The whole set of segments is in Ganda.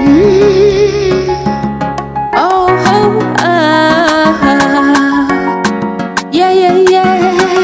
Yeah, yeah, yeah.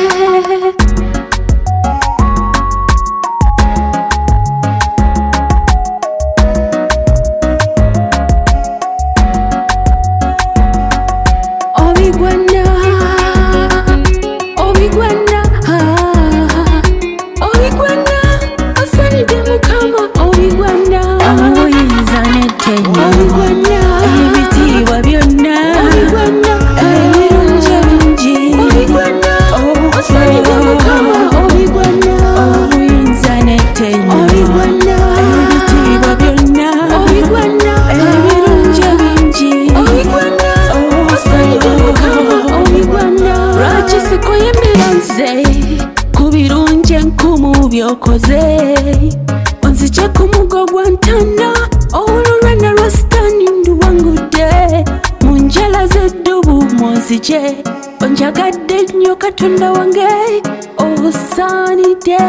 Kubirunje nkumubyokoze onzije kumugo gwantana olurana rwastani nduwangude munjala zeddubu monzije onjagadde nnyo katonda wange osanide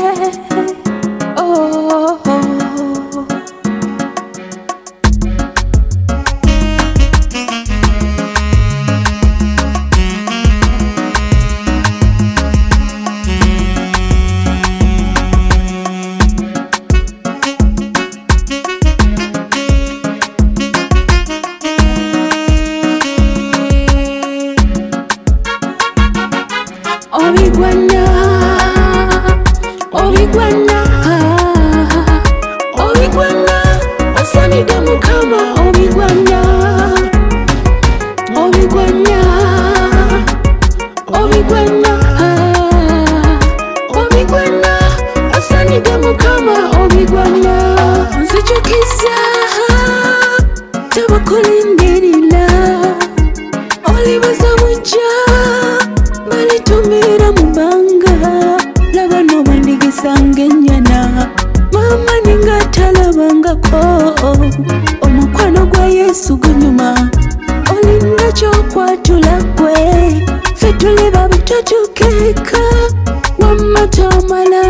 Obigwana, asanide mukama. Obigwana, asanide mukama. Obigwana, nzijukiza tabakulindirira olibaza mujja balitumira mubanga laba nobandigisange ennyana mama ningatalabangako omukwano gwa Yesu gunyuma olina kyokwatula gwe ffe tuli babutatukeeka wamma tomala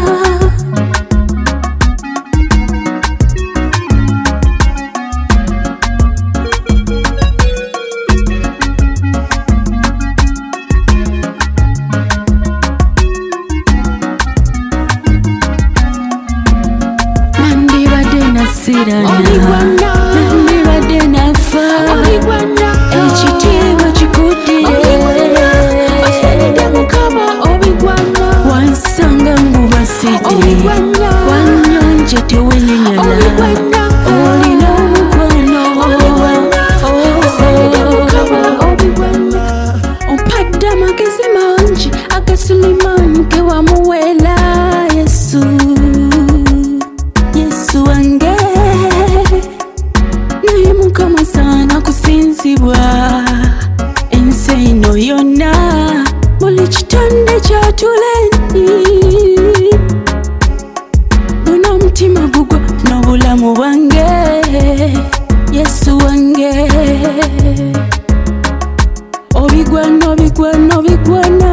nandibadde nafa ekitiibwa kikuddire wansanga ngubasidi wanyonje tewenyenyala olina omukwano ompadde amagezi mangi agasulimaani gewamuweera Yesu wange naye mukama saana kusinzibwa ensi eno yonna buli kitonde kyatuleni guna omutima gugwo n'obulamu bwange Yesu wange obigwana